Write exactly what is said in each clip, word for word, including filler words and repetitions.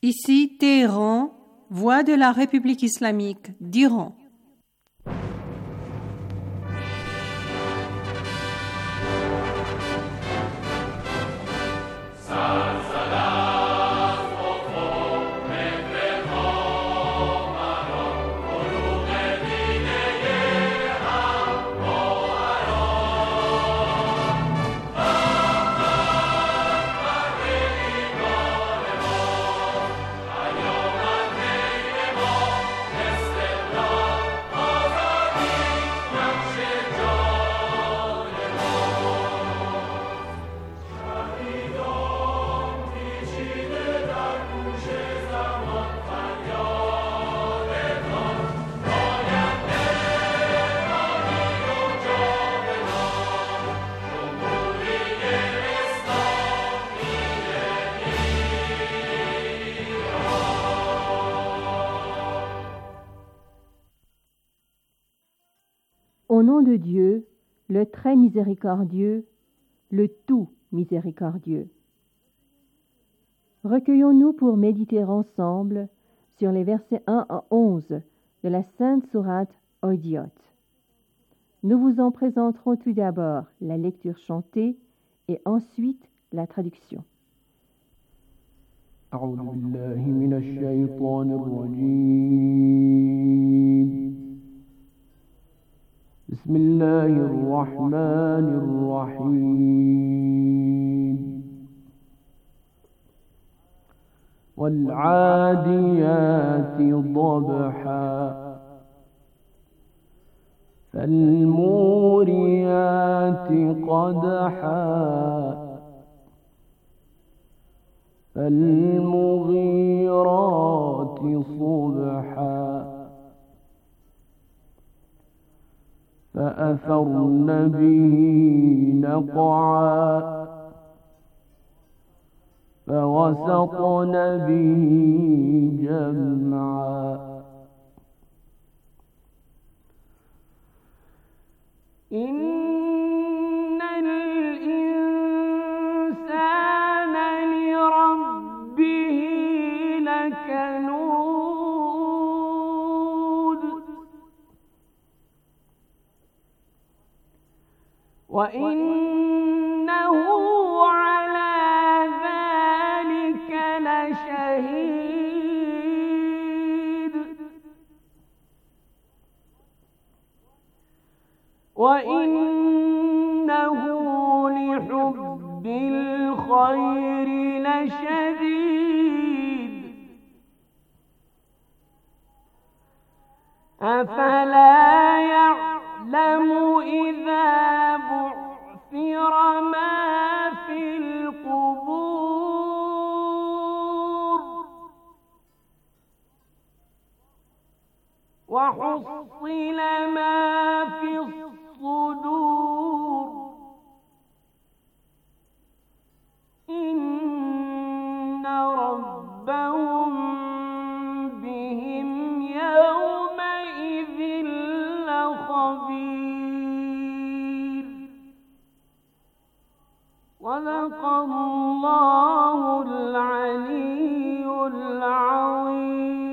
Ici Téhéran, voix de la République islamique d'Iran. Au nom de Dieu, le très miséricordieux, le tout miséricordieux. Recueillons-nous pour méditer ensemble sur les versets un à onze de la Sainte Sourate Hodiyot. Nous vous en présenterons tout d'abord la lecture chantée et ensuite la traduction. أعوذ بالله من الشيطان الرجيم بسم الله الرحمن الرحيم والعاديات ضبحا فالموريات قدحا فالمغيرات صبحا فأثرن به نقعا فوسطن به جمعا إن الإنسان لربه لكنود وإنه على ذلك لشهيد وإنه لحب الخير لشديد أفلا يعلم إذا بعثر ما في القبور وحصل ما في الصدور إن ربهم بهم يومئذ لخبير صدق الله العلي العظيم.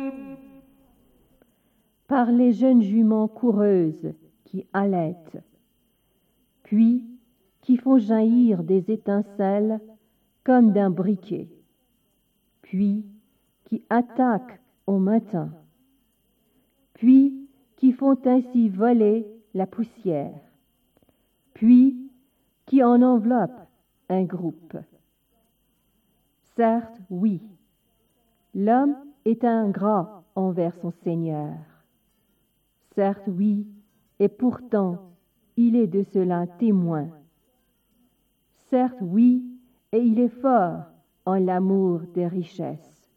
Par les jeunes juments coureuses qui allaitent, puis qui font jaillir des étincelles comme d'un briquet, puis qui attaquent au matin, puis qui font ainsi voler la poussière, puis qui en enveloppent un groupe. Certes, oui, l'homme est ingrat envers son Seigneur. Certes, oui, et pourtant, il est de cela témoin. Certes, oui, et il est fort en l'amour des richesses.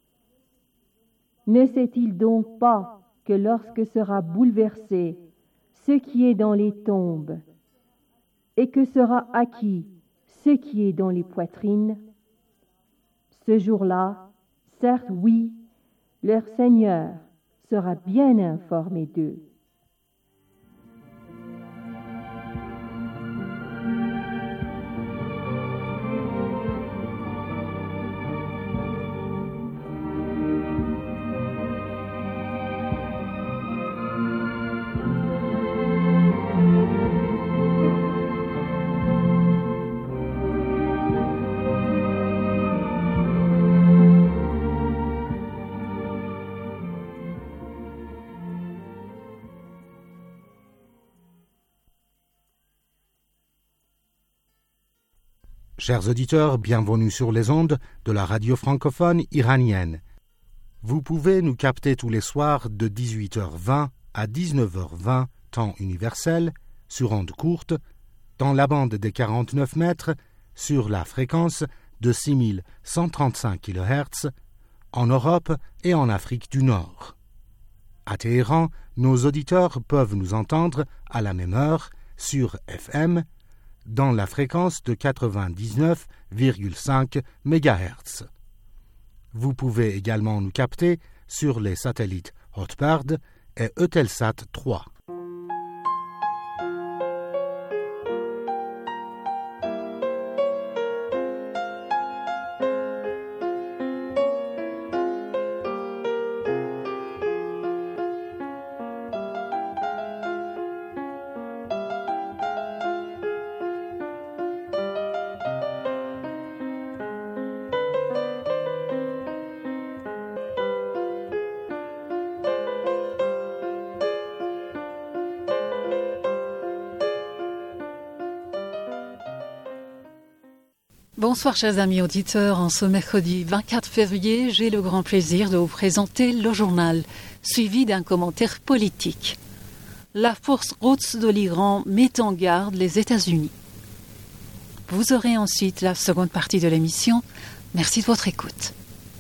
Ne sait-il donc pas que lorsque sera bouleversé ce qui est dans les tombes, et que sera acquis ce qui est dans les poitrines, ce jour-là, certes, oui, leur Seigneur sera bien informé d'eux. Chers auditeurs, bienvenue sur les ondes de la radio francophone iranienne. Vous pouvez nous capter tous les soirs de dix-huit heures vingt à dix-neuf heures vingt, temps universel, sur ondes courtes, dans la bande des quarante-neuf mètres, sur la fréquence de six mille cent trente-cinq kilohertz, en Europe et en Afrique du Nord. À Téhéran, nos auditeurs peuvent nous entendre à la même heure sur F M, dans la fréquence de quatre-vingt-dix-neuf virgule cinq mégahertz. Vous pouvez également nous capter sur les satellites Hotbird et Eutelsat trois. Bonsoir chers amis auditeurs, en ce mercredi vingt-quatre février, j'ai le grand plaisir de vous présenter le journal, suivi d'un commentaire politique. La force Quds de l'Iran met en garde les États-Unis. Vous aurez ensuite la seconde partie de l'émission. Merci de votre écoute.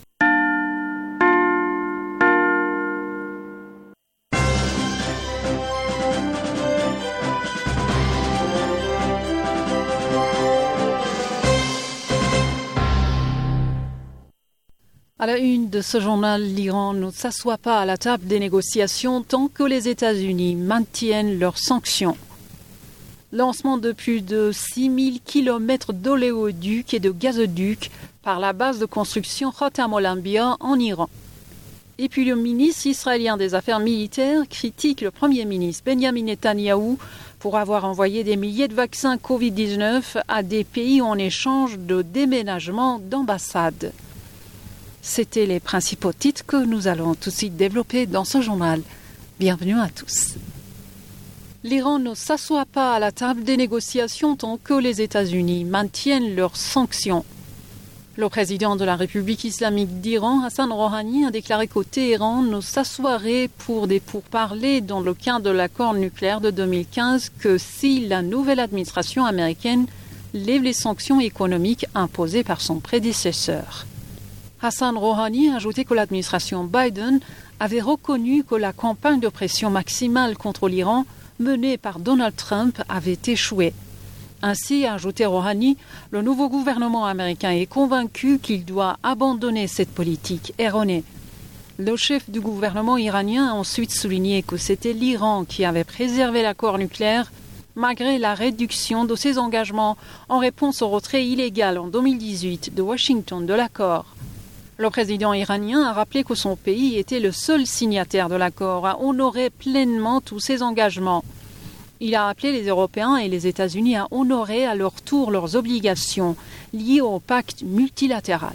À la une de ce journal, l'Iran ne s'assoit pas à la table des négociations tant que les États-Unis maintiennent leurs sanctions. Lancement de plus de six mille kilomètres d'oléoducs et de gazoducs par la base de construction Khatam al-Anbiya en Iran. Et puis le ministre israélien des Affaires militaires critique le Premier ministre Benjamin Netanyahou pour avoir envoyé des milliers de vaccins covid dix-neuf à des pays en échange de déménagement d'ambassades. C'étaient les principaux titres que nous allons tout de suite développer dans ce journal. Bienvenue à tous. L'Iran ne s'assoit pas à la table des négociations tant que les États-Unis maintiennent leurs sanctions. Le président de la République islamique d'Iran, Hassan Rouhani, a déclaré qu'au Téhéran ne s'assoirait pour des pourparlers dans le cadre de l'accord nucléaire de deux mille quinze que si la nouvelle administration américaine lève les sanctions économiques imposées par son prédécesseur. Hassan Rouhani a ajouté que l'administration Biden avait reconnu que la campagne de pression maximale contre l'Iran menée par Donald Trump avait échoué. Ainsi, a ajouté Rouhani, le nouveau gouvernement américain est convaincu qu'il doit abandonner cette politique erronée. Le chef du gouvernement iranien a ensuite souligné que c'était l'Iran qui avait préservé l'accord nucléaire malgré la réduction de ses engagements en réponse au retrait illégal en deux mille dix-huit de Washington de l'accord. Le président iranien a rappelé que son pays était le seul signataire de l'accord à honorer pleinement tous ses engagements. Il a appelé les Européens et les États-Unis à honorer à leur tour leurs obligations liées au pacte multilatéral.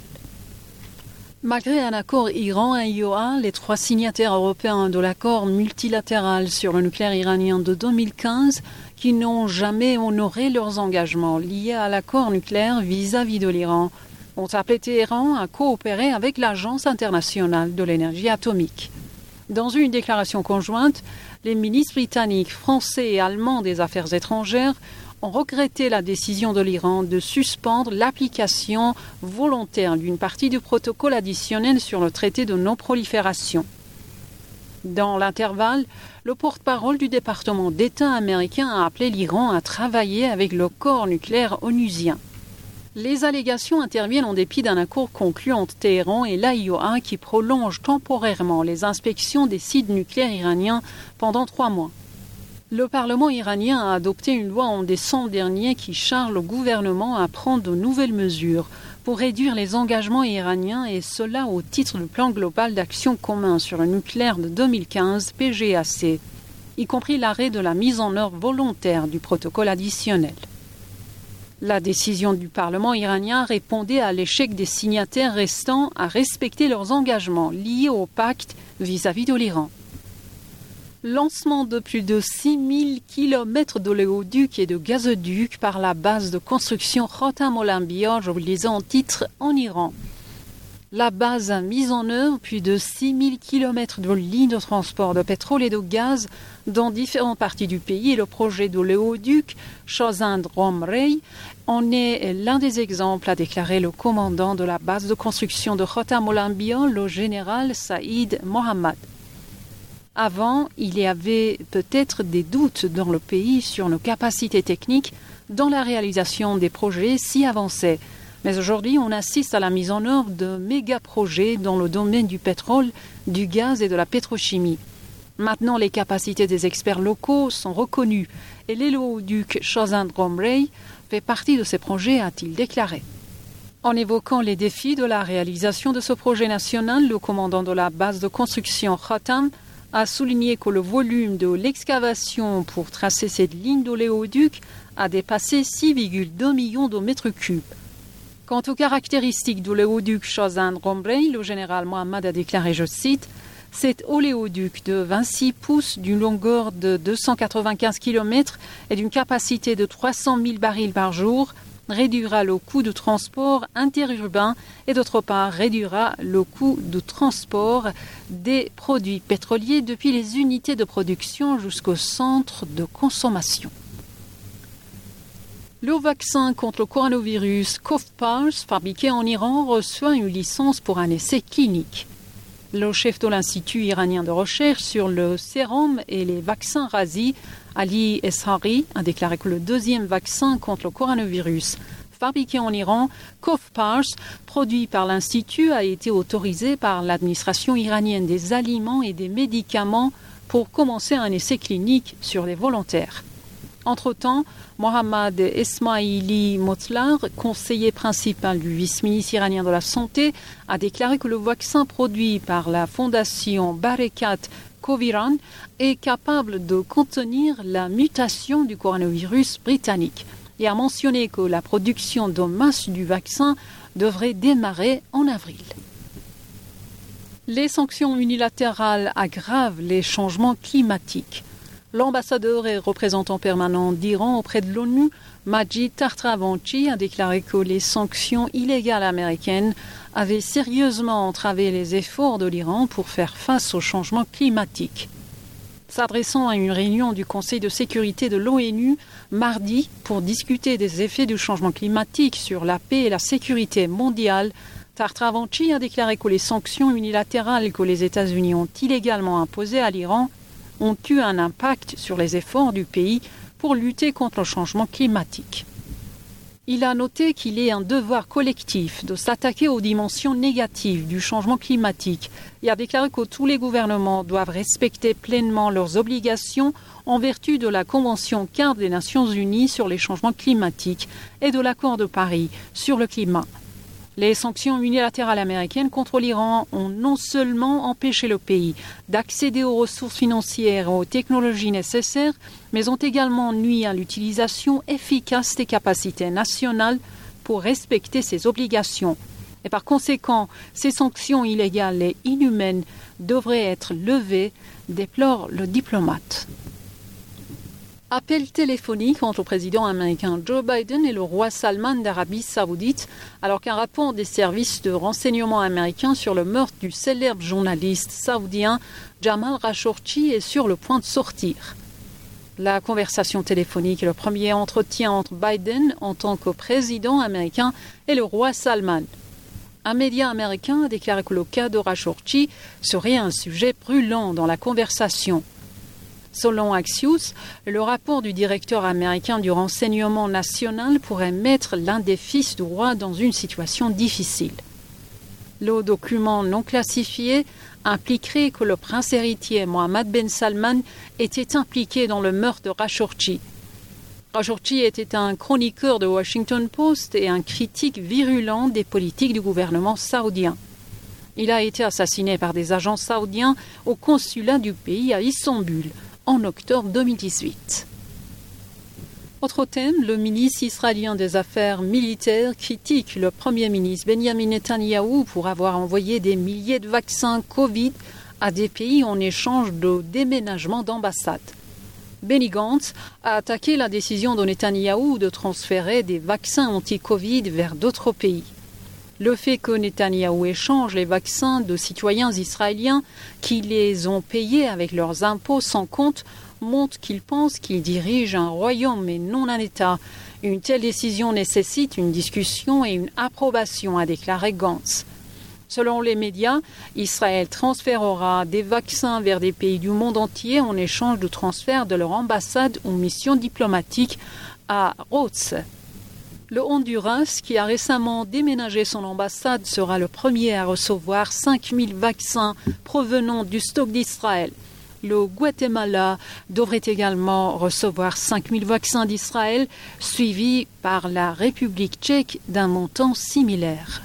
Malgré un accord Iran-I O A, les trois signataires européens de l'accord multilatéral sur le nucléaire iranien de deux mille quinze, qui n'ont jamais honoré leurs engagements liés à l'accord nucléaire vis-à-vis de l'Iran, ont appelé Téhéran à coopérer avec l'Agence internationale de l'énergie atomique. Dans une déclaration conjointe, les ministres britanniques, français et allemands des Affaires étrangères ont regretté la décision de l'Iran de suspendre l'application volontaire d'une partie du protocole additionnel sur le traité de non-prolifération. Dans l'intervalle, le porte-parole du département d'État américain a appelé l'Iran à travailler avec le corps nucléaire onusien. Les allégations interviennent en dépit d'un accord conclu entre Téhéran et l'I O A qui prolonge temporairement les inspections des sites nucléaires iraniens pendant trois mois. Le Parlement iranien a adopté une loi en décembre dernier qui charge le gouvernement à prendre de nouvelles mesures pour réduire les engagements iraniens et cela au titre du plan global d'action commun sur le nucléaire de deux mille quinze, P G A C, y compris l'arrêt de la mise en œuvre volontaire du protocole additionnel. La décision du Parlement iranien répondait à l'échec des signataires restants à respecter leurs engagements liés au pacte vis-à-vis de l'Iran. Lancement de plus de six mille kilomètres d'oléoducs et de gazoducs par la base de construction Khatam Olympia, je vous le disais en titre, en Iran. La base a mis en œuvre plus de six mille kilomètres de lignes de transport de pétrole et de gaz dans différentes parties du pays et le projet d'oléoduc Shahzand-Romrey en est l'un des exemples, a déclaré le commandant de la base de construction de Khatam Olympia, le général Saïd Mohammad. Avant, il y avait peut-être des doutes dans le pays sur nos capacités techniques dans la réalisation des projets si avancés. Mais aujourd'hui, on assiste à la mise en œuvre de méga-projets dans le domaine du pétrole, du gaz et de la pétrochimie. Maintenant, les capacités des experts locaux sont reconnues et l'oléoduc Shahzand-Romrey fait partie de ces projets, a-t-il déclaré. En évoquant les défis de la réalisation de ce projet national, le commandant de la base de construction Khatam a souligné que le volume de l'excavation pour tracer cette ligne d'oléoduc a dépassé six virgule deux millions de mètres cubes. Quant aux caractéristiques de l'oléoduc Shahzand-Romrey, le général Mohammad a déclaré, je cite, « Cet oléoduc de vingt-six pouces d'une longueur de deux cent quatre-vingt-quinze kilomètres et d'une capacité de trois cent mille barils par jour réduira le coût de transport interurbain et d'autre part réduira le coût de transport des produits pétroliers depuis les unités de production jusqu'au centre de consommation. Le vaccin contre le coronavirus Covpars, fabriqué en Iran, reçoit une licence pour un essai clinique. Le chef de l'Institut iranien de recherche sur le sérum et les vaccins Razi, Ali Eshari, a déclaré que le deuxième vaccin contre le coronavirus fabriqué en Iran, Covpars, produit par l'Institut, a été autorisé par l'administration iranienne des aliments et des médicaments pour commencer un essai clinique sur les volontaires. Entre-temps, Mohammad Esmaili Motlar, conseiller principal du vice-ministre iranien de la Santé, a déclaré que le vaccin produit par la fondation Barakat Coviran est capable de contenir la mutation du coronavirus britannique et a mentionné que la production de masse du vaccin devrait démarrer en avril. Les sanctions unilatérales aggravent les changements climatiques. L'ambassadeur et représentant permanent d'Iran auprès de l'ONU, Majid Tartravanchi, a déclaré que les sanctions illégales américaines avaient sérieusement entravé les efforts de l'Iran pour faire face au changement climatique. S'adressant à une réunion du Conseil de sécurité de l'ONU mardi pour discuter des effets du changement climatique sur la paix et la sécurité mondiale, Tartravanchi a déclaré que les sanctions unilatérales que les États-Unis ont illégalement imposées à l'Iran ont eu un impact sur les efforts du pays pour lutter contre le changement climatique. Il a noté qu'il est un devoir collectif de s'attaquer aux dimensions négatives du changement climatique et a déclaré que tous les gouvernements doivent respecter pleinement leurs obligations en vertu de la Convention cadre des Nations Unies sur les changements climatiques et de l'accord de Paris sur le climat. Les sanctions unilatérales américaines contre l'Iran ont non seulement empêché le pays d'accéder aux ressources financières et aux technologies nécessaires, mais ont également nui à l'utilisation efficace des capacités nationales pour respecter ses obligations. Et par conséquent, ces sanctions illégales et inhumaines devraient être levées, déplore le diplomate. Appel téléphonique entre le président américain Joe Biden et le roi Salman d'Arabie Saoudite, alors qu'un rapport des services de renseignement américains sur le meurtre du célèbre journaliste saoudien Jamal Khashoggi est sur le point de sortir. La conversation téléphonique est le premier entretien entre Biden en tant que président américain et le roi Salman. Un média américain a déclaré que le cas de Khashoggi serait un sujet brûlant dans la conversation. Selon Axios, le rapport du directeur américain du renseignement national pourrait mettre l'un des fils du roi dans une situation difficile. Le document non classifié impliquerait que le prince héritier Mohammed Ben Salman était impliqué dans le meurtre de Khashoggi. Khashoggi était un chroniqueur de Washington Post et un critique virulent des politiques du gouvernement saoudien. Il a été assassiné par des agents saoudiens au consulat du pays à Istanbul en octobre deux mille dix-huit. Autre thème, le ministre israélien des Affaires militaires critique le Premier ministre Benjamin Netanyahou pour avoir envoyé des milliers de vaccins Covid à des pays en échange de déménagement d'ambassade. Benny Gantz a attaqué la décision de Netanyahou de transférer des vaccins anti-Covid vers d'autres pays. Le fait que Netanyahou échange les vaccins de citoyens israéliens qui les ont payés avec leurs impôts sans compte montre qu'il pense qu'il dirige un royaume et non un État. Une telle décision nécessite une discussion et une approbation, a déclaré Gantz. Selon les médias, Israël transférera des vaccins vers des pays du monde entier en échange du transfert de leur ambassade ou mission diplomatique à Rhodes. Le Honduras, qui a récemment déménagé son ambassade, sera le premier à recevoir cinq mille vaccins provenant du stock d'Israël. Le Guatemala devrait également recevoir cinq mille vaccins d'Israël, suivis par la République tchèque d'un montant similaire.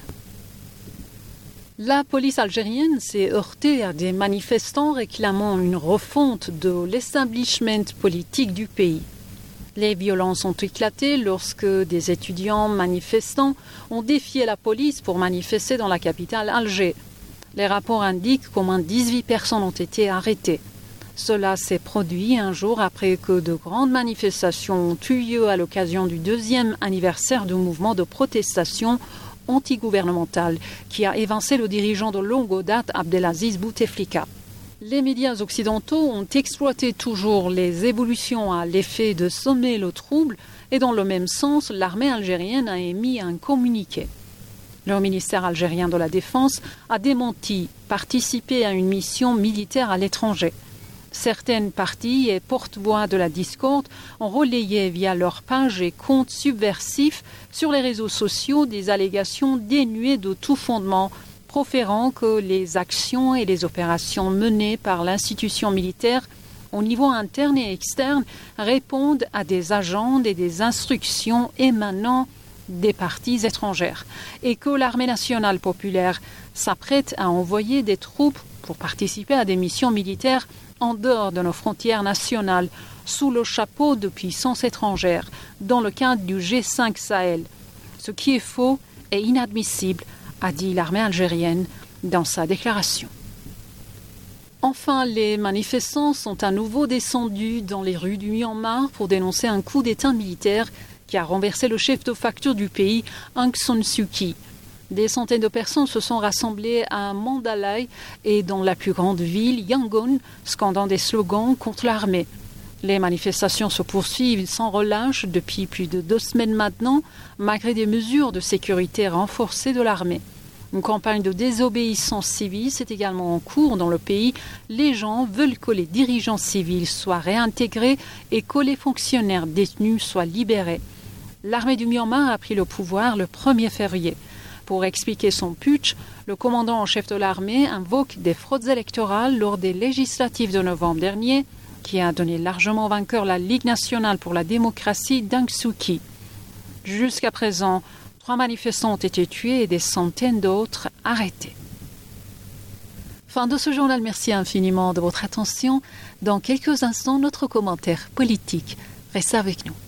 La police algérienne s'est heurtée à des manifestants réclamant une refonte de l'establishment politique du pays. Les violences ont éclaté lorsque des étudiants manifestants ont défié la police pour manifester dans la capitale Alger. Les rapports indiquent qu'au moins dix-huit personnes ont été arrêtées. Cela s'est produit un jour après que de grandes manifestations ont eu lieu à l'occasion du deuxième anniversaire du mouvement de protestation antigouvernemental qui a évincé le dirigeant de longue date Abdelaziz Bouteflika. Les médias occidentaux ont exploité toujours les évolutions à l'effet de semer le trouble et dans le même sens, l'armée algérienne a émis un communiqué. Le ministère algérien de la Défense a démenti participer à une mission militaire à l'étranger. Certaines parties et porte-voix de la discorde ont relayé via leurs pages et comptes subversifs sur les réseaux sociaux des allégations dénuées de tout fondement, proférant que les actions et les opérations menées par l'institution militaire au niveau interne et externe répondent à des agendes et des instructions émanant des parties étrangères et que l'armée nationale populaire s'apprête à envoyer des troupes pour participer à des missions militaires en dehors de nos frontières nationales, sous le chapeau de puissances étrangères, dans le cadre du G cinq Sahel. Ce qui est faux et inadmissible, a dit l'armée algérienne dans sa déclaration. Enfin, les manifestants sont à nouveau descendus dans les rues du Myanmar pour dénoncer un coup d'État militaire qui a renversé le chef de facture du pays, Aung San Suu Kyi. Des centaines de personnes se sont rassemblées à Mandalay et dans la plus grande ville, Yangon, scandant des slogans contre l'armée. Les manifestations se poursuivent sans relâche depuis plus de deux semaines maintenant, malgré des mesures de sécurité renforcées de l'armée. Une campagne de désobéissance civile est également en cours dans le pays. Les gens veulent que les dirigeants civils soient réintégrés et que les fonctionnaires détenus soient libérés. L'armée du Myanmar a pris le pouvoir le premier février. Pour expliquer son putsch, le commandant en chef de l'armée invoque des fraudes électorales lors des législatives de novembre dernier, qui a donné largement vainqueur la Ligue nationale pour la démocratie d'Aung San Suu Kyi. Jusqu'à présent, trois manifestants ont été tués et des centaines d'autres arrêtés. Fin de ce journal, merci infiniment de votre attention. Dans quelques instants, notre commentaire politique. Restez avec nous.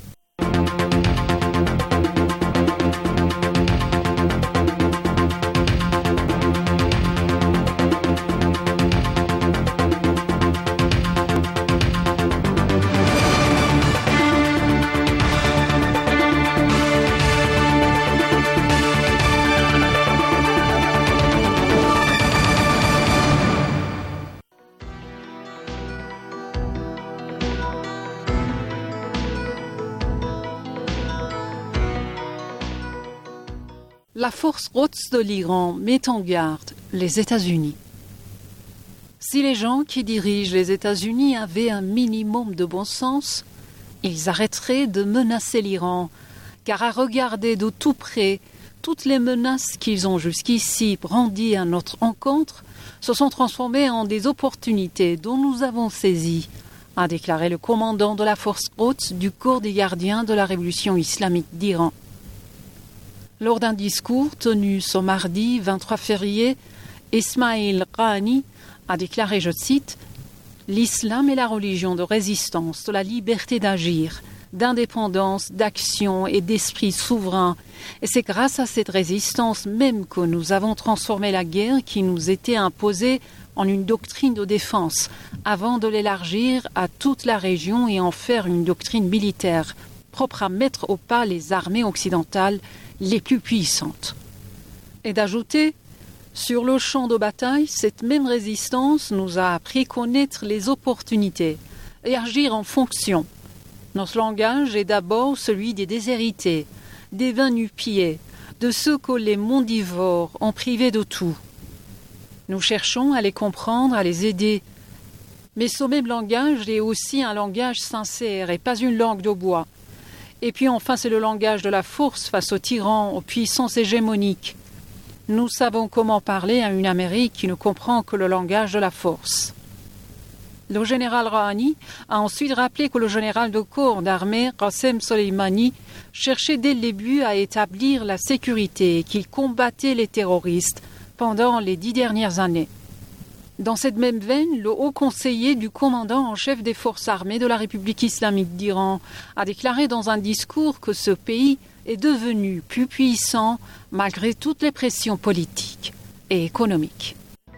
La force Quds de l'Iran met en garde les États-Unis. Si les gens qui dirigent les États-Unis avaient un minimum de bon sens, ils arrêteraient de menacer l'Iran, car à regarder de tout près, toutes les menaces qu'ils ont jusqu'ici brandies à notre encontre se sont transformées en des opportunités dont nous avons saisi, a déclaré le commandant de la force Quds du corps des gardiens de la révolution islamique d'Iran. Lors d'un discours tenu ce mardi vingt-trois février, Ismail Qani a déclaré, je cite, « L'islam est la religion de résistance, de la liberté d'agir, d'indépendance, d'action et d'esprit souverain. Et c'est grâce à cette résistance même que nous avons transformé la guerre qui nous était imposée en une doctrine de défense, avant de l'élargir à toute la région et en faire une doctrine militaire, propre à mettre au pas les armées occidentales les plus puissantes. Et d'ajouter, sur le champ de bataille, cette même résistance nous a appris connaître les opportunités et agir en fonction. Notre langage est d'abord celui des déshérités, des vains nu-pieds, de ceux que les mondivores ont privés de tout. Nous cherchons à les comprendre, à les aider. Mais ce même langage est aussi un langage sincère et pas une langue de bois. Et puis enfin, c'est le langage de la force face aux tyrans, aux puissances hégémoniques. Nous savons comment parler à une Amérique qui ne comprend que le langage de la force. Le général Rouhani a ensuite rappelé que le général de corps d'armée, Qassem Soleimani, cherchait dès le début à établir la sécurité et qu'il combattait les terroristes pendant les dix dernières années. Dans cette même veine, le haut conseiller du commandant en chef des forces armées de la République islamique d'Iran a déclaré dans un discours que ce pays est devenu plus puissant malgré toutes les pressions politiques et économiques.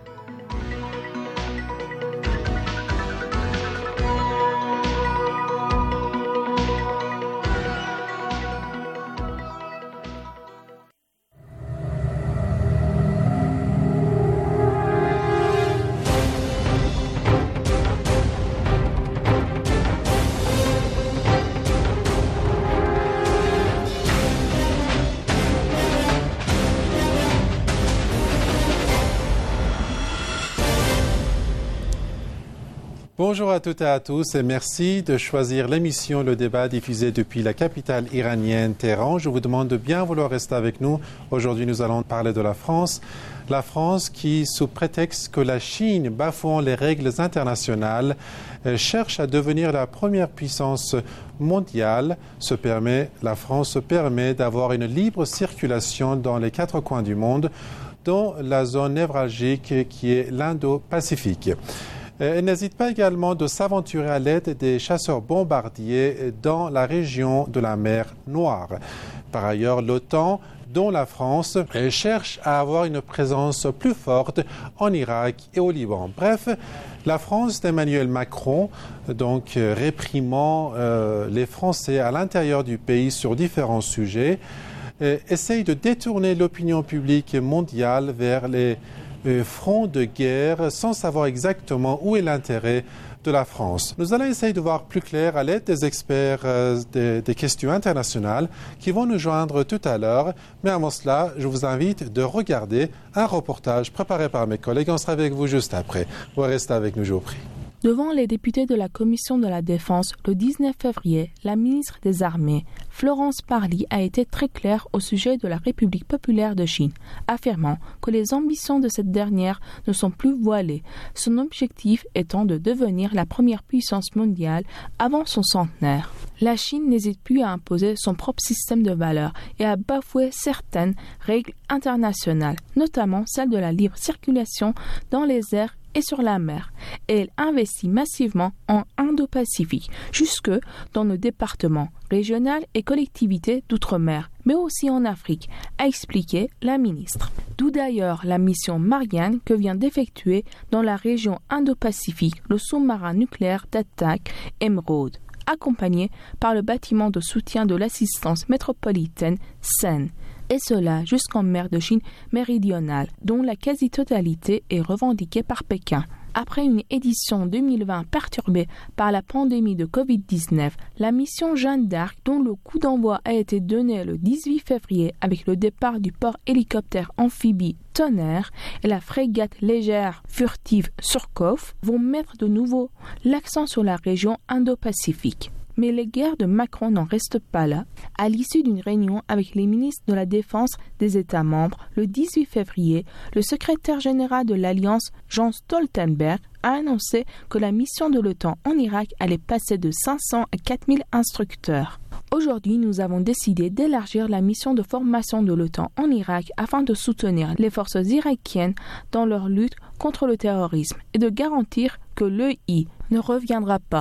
Bonjour à toutes et à tous et merci de choisir l'émission Le Débat diffusée depuis la capitale iranienne Téhéran. Je vous demande de bien vouloir rester avec nous. Aujourd'hui, nous allons parler de la France. La France qui, sous prétexte que la Chine, bafouant les règles internationales, cherche à devenir la première puissance mondiale, se permet, la France se permet d'avoir une libre circulation dans les quatre coins du monde, dont la zone névralgique qui est l'Indo-Pacifique. Elle n'hésite pas également de s'aventurer à l'aide des chasseurs bombardiers dans la région de la mer Noire. Par ailleurs, l'OTAN, dont la France, cherche à avoir une présence plus forte en Irak et au Liban. Bref, la France d'Emmanuel Macron, donc réprimant euh, les Français à l'intérieur du pays sur différents sujets, euh, essaye de détourner l'opinion publique mondiale vers les front de guerre sans savoir exactement où est l'intérêt de la France. Nous allons essayer de voir plus clair à l'aide des experts euh, des, des questions internationales qui vont nous joindre tout à l'heure. Mais avant cela, je vous invite de regarder un reportage préparé par mes collègues. On sera avec vous juste après. Vous restez avec nous, je vous prie. Devant les députés de la Commission de la Défense, le dix-neuf février, la ministre des Armées, Florence Parly, a été très claire au sujet de la République populaire de Chine, affirmant que les ambitions de cette dernière ne sont plus voilées, son objectif étant de devenir la première puissance mondiale avant son centenaire. La Chine n'hésite plus à imposer son propre système de valeurs et à bafouer certaines règles internationales, notamment celle de la libre circulation dans les airs et sur la mer. Et elle investit massivement en Indo-Pacifique, jusque dans nos départements régionaux et collectivités d'outre-mer, mais aussi en Afrique, a expliqué la ministre. D'où d'ailleurs la mission Marianne que vient d'effectuer dans la région Indo-Pacifique le sous-marin nucléaire d'attaque Emerald, accompagné par le bâtiment de soutien de l'assistance métropolitaine S E N. Et cela jusqu'en mer de Chine méridionale, dont la quasi-totalité est revendiquée par Pékin. Après une édition deux mille vingt perturbée par la pandémie de covid dix-neuf, la mission Jeanne d'Arc, dont le coup d'envoi a été donné le dix-huit février avec le départ du port hélicoptère amphibie Tonnerre et la frégate légère furtive Surcouf, vont mettre de nouveau l'accent sur la région Indo-Pacifique. Mais les guerres de Macron n'en restent pas là. À l'issue d'une réunion avec les ministres de la Défense des États membres, le dix-huit février, le secrétaire général de l'Alliance, Jens Stoltenberg, a annoncé que la mission de l'OTAN en Irak allait passer de cinq cents à quatre mille instructeurs. Aujourd'hui, nous avons décidé d'élargir la mission de formation de l'OTAN en Irak afin de soutenir les forces irakiennes dans leur lutte contre le terrorisme et de garantir que l'E I ne reviendra pas.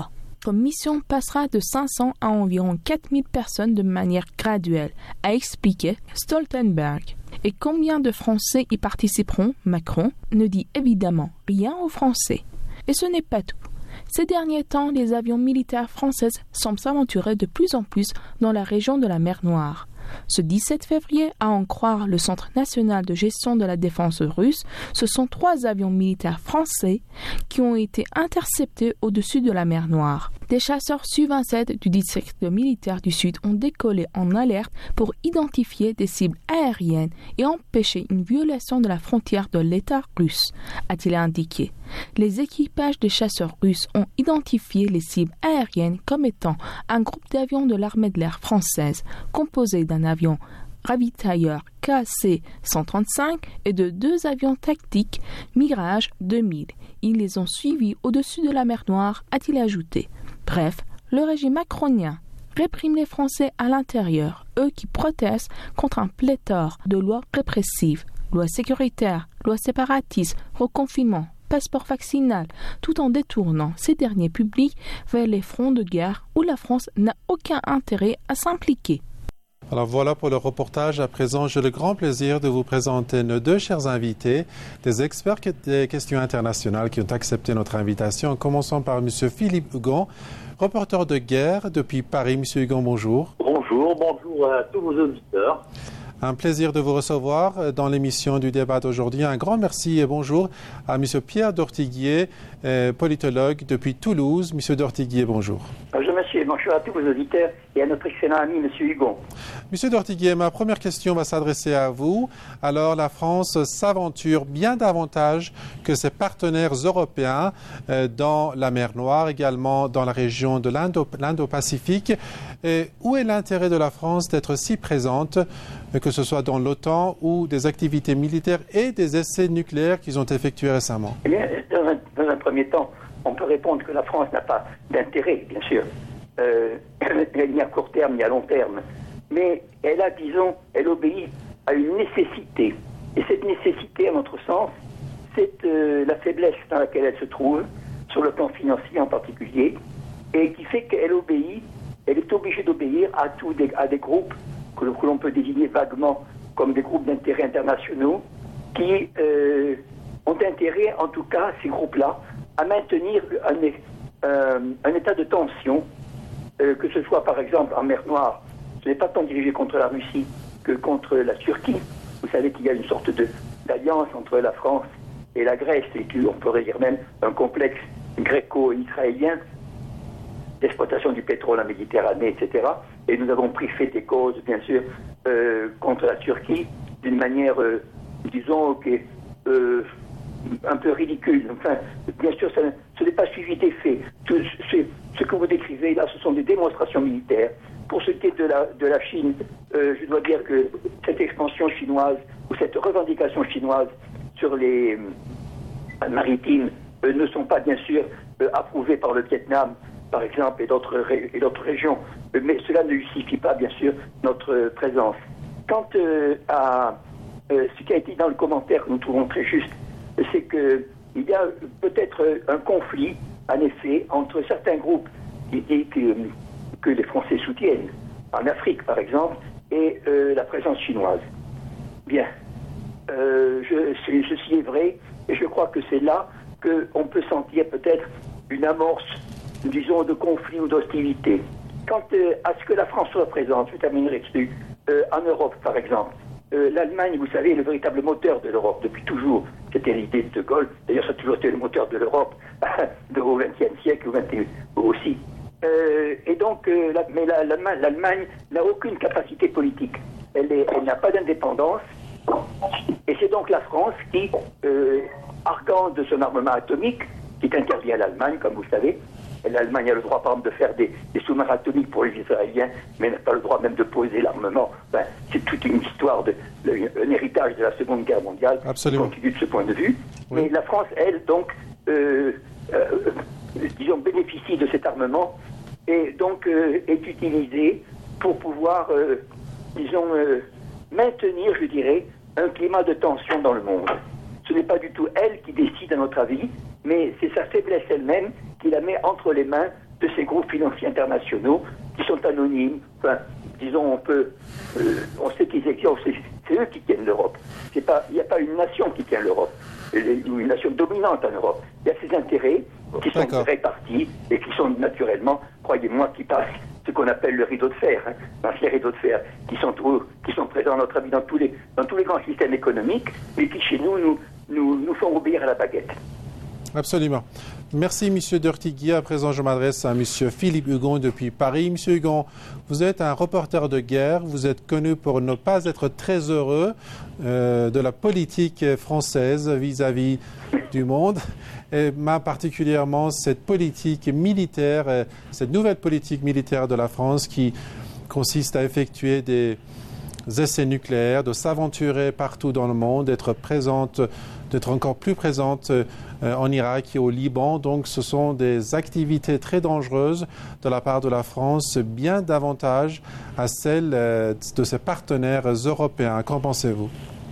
notre mission passera de cinq cents à environ quatre mille personnes de manière graduelle, a expliqué Stoltenberg. Et combien de Français y participeront, Macron ne dit évidemment rien aux Français. Et ce n'est pas tout. Ces derniers temps, les avions militaires français semblent s'aventurer de plus en plus dans la région de la mer Noire. Ce dix-sept février, à en croire le Centre national de gestion de la défense russe, ce sont trois avions militaires français qui ont été interceptés au-dessus de la mer Noire. Des chasseurs Su vingt-sept du district militaire du Sud ont décollé en alerte pour identifier des cibles aériennes et empêcher une violation de la frontière de l'État russe, a-t-il indiqué. Les équipages des chasseurs russes ont identifié les cibles aériennes comme étant un groupe d'avions de l'armée de l'air française composé d'un avion ravitailleur K C cent trente-cinq et de deux avions tactiques Mirage deux mille. Ils les ont suivis au-dessus de la mer Noire, a-t-il ajouté. Bref, le régime macronien réprime les Français à l'intérieur, eux qui protestent contre un pléthore de lois répressives, lois sécuritaires, lois séparatistes, reconfinement, passeport vaccinal, tout en détournant ces derniers publics vers les fronts de guerre où la France n'a aucun intérêt à s'impliquer. Alors voilà pour le reportage. À présent, j'ai le grand plaisir de vous présenter nos deux chers invités, des experts des questions internationales qui ont accepté notre invitation. Commençons par M. Philippe Hugon, reporter de guerre depuis Paris. M. Hugon, bonjour. Bonjour, bonjour à tous vos auditeurs. Un plaisir de vous recevoir dans l'émission du débat d'aujourd'hui. Un grand merci et bonjour à M. Pierre Dortiguier, politologue depuis Toulouse. M. Dortiguier, bonjour. Bonjour monsieur, bonjour à tous vos auditeurs et à notre excellent ami M. Hugon. M. Dortiguier, ma première question va s'adresser à vous. Alors la France s'aventure bien davantage que ses partenaires européens dans la mer Noire, également dans la région de l'Indo-Pacifique. Et où est l'intérêt de la France d'être si présente, que ce soit dans l'OTAN ou des activités militaires et des essais nucléaires qu'ils ont effectués récemment? Eh bien, dans un, dans un premier temps, on peut répondre que la France n'a pas d'intérêt, bien sûr, euh, ni à court terme ni à long terme. Mais elle a, disons, elle obéit à une nécessité. Et cette nécessité, à notre sens, c'est euh, la faiblesse dans laquelle elle se trouve, sur le plan financier en particulier, et qui fait qu'elle obéit, elle est obligée d'obéir à, tous des, à des groupes que, que l'on peut désigner vaguement comme des groupes d'intérêt internationaux, qui euh, ont intérêt, en tout cas, ces groupes-là, à maintenir un, euh, un état de tension, euh, que ce soit par exemple en mer Noire. Ce n'est pas tant dirigé contre la Russie que contre la Turquie. Vous savez qu'il y a une sorte de, d'alliance entre la France et la Grèce, et qu'on pourrait dire même un complexe gréco-israélien d'exploitation du pétrole en Méditerranée, et cetera. Et nous avons pris fait et cause, bien sûr, euh, contre la Turquie d'une manière, euh, disons, qui est euh, un peu ridicule. Enfin, bien sûr, ça, ce n'est pas suivi des faits. Tout, ce, ce que vous décrivez là, ce sont des démonstrations militaires. Pour ce qui est de la, de la Chine, euh, je dois dire que cette expansion chinoise ou cette revendication chinoise sur les euh, maritimes euh, ne sont pas, bien sûr, euh, approuvées par le Vietnam, par exemple, et d'autres, ré- et d'autres régions. Euh, mais cela ne justifie pas, bien sûr, notre euh, présence. Quant euh, à euh, ce qui a été dit dans le commentaire que nous trouvons très juste, c'est qu'il y a peut-être un conflit, en effet, entre certains groupes qui, qui, que, que les Français soutiennent, en Afrique par exemple, et euh, la présence chinoise. Bien, euh, je, ceci est vrai, et je crois que c'est là qu'on peut sentir peut-être une amorce, disons, de conflit ou d'hostilité. Quant euh, à ce que la France soit présente, je terminerai dessus, euh, en Europe par exemple, Euh, l'Allemagne, vous savez, est le véritable moteur de l'Europe depuis toujours. C'était l'idée de De Gaulle. D'ailleurs, ça a toujours été le moteur de l'Europe au vingtième siècle, au vingt et unième aussi. Euh, et donc, euh, la, mais la, l'Allemagne, l'Allemagne n'a aucune capacité politique. Elle, est, elle n'a pas d'indépendance. Et c'est donc la France qui, euh, arguant de son armement atomique, qui est interdit à l'Allemagne, comme vous le savez. L'Allemagne a le droit, par exemple, de faire des, des sous-marins atomiques pour les Israéliens, mais n'a pas le droit même de poser l'armement. Ben, c'est toute une histoire, de, de, un héritage de la Seconde Guerre mondiale. Absolument. Qui continue de ce point de vue. Oui. Mais la France, elle, donc, euh, euh, disons, bénéficie de cet armement et donc euh, est utilisée pour pouvoir, euh, disons, euh, maintenir, je dirais, un climat de tension dans le monde. Ce n'est pas du tout elle qui décide, à notre avis, mais c'est sa faiblesse elle-même qui la met entre les mains de ces groupes financiers internationaux qui sont anonymes. Enfin, disons, on peut, euh, on sait qu'ils existent, c'est, c'est eux qui tiennent l'Europe. C'est pas, il n'y a pas une nation qui tient l'Europe, ou une nation dominante en Europe. Il y a ces intérêts qui sont D'accord. répartis et qui sont naturellement, croyez-moi, qui passent ce qu'on appelle le rideau de fer, hein, l'ancien rideau de fer, qui sont, tout, qui sont présents, à notre avis, dans tous les, dans tous les grands systèmes économiques, et qui, chez nous, nous, nous, nous font obéir à la baguette. Absolument. Merci, M. Dertigui. À présent, je m'adresse à M. Philippe Hugon depuis Paris. M. Hugon, vous êtes un reporter de guerre. Vous êtes connu pour ne pas être très heureux euh, de la politique française vis-à-vis du monde. Et particulièrement cette politique militaire, euh, cette nouvelle politique militaire de la France qui consiste à effectuer des essais nucléaires, de s'aventurer partout dans le monde, d'être présente, d'être encore plus présente euh, en Irak et au Liban. Donc ce sont des activités très dangereuses de la part de la France, bien davantage à celles euh, de ses partenaires européens. Qu'en pensez-vous ?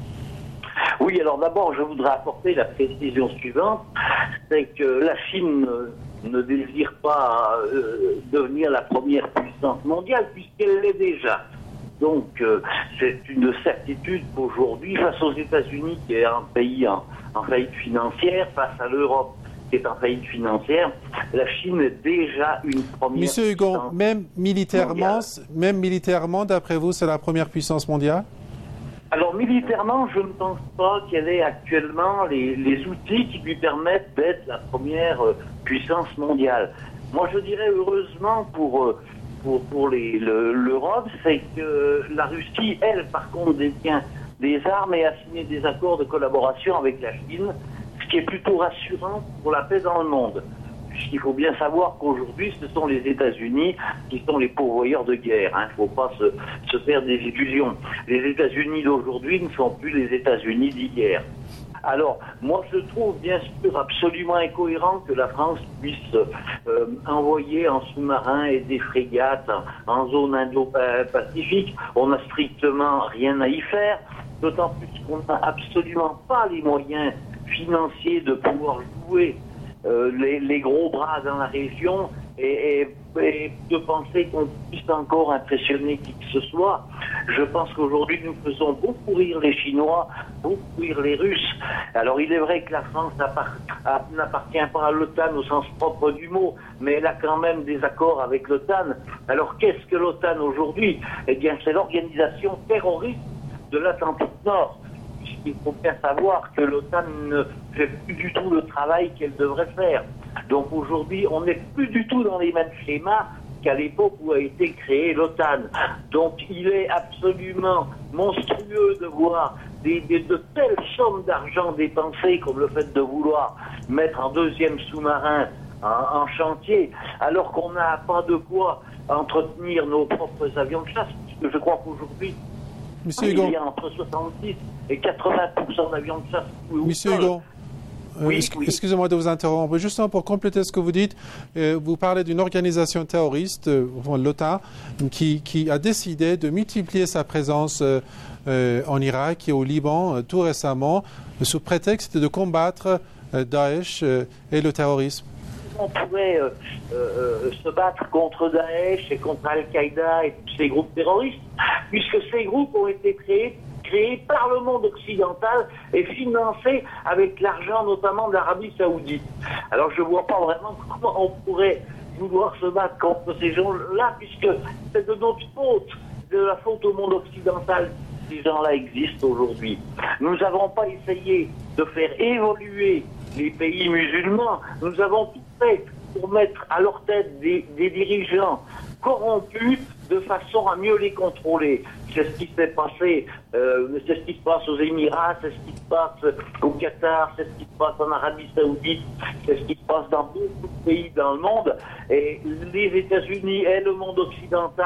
Oui, alors d'abord, je voudrais apporter la précision suivante, c'est que la Chine ne désire pas euh, devenir la première puissance mondiale, puisqu'elle l'est déjà. Donc, euh, c'est une certitude qu'aujourd'hui, face aux États-Unis, qui est un pays en, en faillite financière, face à l'Europe, qui est en faillite financière, la Chine est déjà une première Monsieur Hugon, puissance même militairement, mondiale. même militairement, d'après vous, c'est la première puissance mondiale ? Alors, militairement, je ne pense pas qu'elle ait actuellement les, les outils qui lui permettent d'être la première euh, puissance mondiale. Moi, je dirais heureusement pour... Euh, Pour, pour les, le, l'Europe, c'est que la Russie, elle, par contre, détient des armes et a signé des accords de collaboration avec la Chine, ce qui est plutôt rassurant pour la paix dans le monde. Il faut bien savoir qu'aujourd'hui, ce sont les États-Unis qui sont les pourvoyeurs de guerre. Il hein. ne faut pas se, se faire des illusions. Les États-Unis d'aujourd'hui ne sont plus les États-Unis d'hier. Alors, moi, je trouve bien sûr absolument incohérent que la France puisse euh, envoyer en sous-marin et des frégates en, en zone Indo-Pacifique. On n'a strictement rien à y faire, d'autant plus qu'on n'a absolument pas les moyens financiers de pouvoir jouer euh, les, les gros bras dans la région et, et, et de penser qu'on puisse encore impressionner qui que ce soit. Je pense qu'aujourd'hui, nous faisons beaucoup rire les Chinois, beaucoup rire les Russes. Alors, il est vrai que la France n'appartient pas à l'OTAN au sens propre du mot, mais elle a quand même des accords avec l'OTAN. Alors, qu'est-ce que l'OTAN aujourd'hui ? Eh bien, c'est l'organisation terroriste de l'Atlantique Nord. Il faut bien savoir que l'OTAN ne fait plus du tout le travail qu'elle devrait faire. Donc, aujourd'hui, on n'est plus du tout dans les mêmes schémas qu'à l'époque où a été créée l'OTAN. Donc il est absolument monstrueux de voir des, des, de telles sommes d'argent dépensées comme le fait de vouloir mettre un deuxième sous-marin en, en chantier, alors qu'on n'a pas de quoi entretenir nos propres avions de chasse, puisque je crois qu'aujourd'hui, Monsieur il Hugon. y a entre soixante-dix et quatre-vingts pour cent d'avions de chasse. Monsieur Hugon. Euh, Oui, excu- oui. Excusez-moi de vous interrompre. Justement, pour compléter ce que vous dites, euh, vous parlez d'une organisation terroriste, euh, l'OTAN, qui, qui a décidé de multiplier sa présence euh, euh, en Irak et au Liban euh, tout récemment, euh, sous prétexte de combattre euh, Daesh euh, et le terrorisme. On pourrait euh, euh, se battre contre Daesh et contre Al-Qaïda et tous ces groupes terroristes, puisque ces groupes ont été créés créé par le monde occidental et financé avec l'argent notamment de l'Arabie Saoudite. Alors je ne vois pas vraiment comment on pourrait vouloir se battre contre ces gens-là, puisque c'est de notre faute, de la faute au monde occidental que ces gens-là existent aujourd'hui. Nous n'avons pas essayé de faire évoluer les pays musulmans, nous avons tout fait pour mettre à leur tête des, des dirigeants corrompus de façon à mieux les contrôler. C'est ce qui s'est passé, euh, c'est ce qui se passe aux Émirats, c'est ce qui se passe au Qatar, c'est ce qui se passe en Arabie Saoudite, c'est ce qui se passe dans beaucoup de pays dans le monde. Et les États-Unis et le monde occidental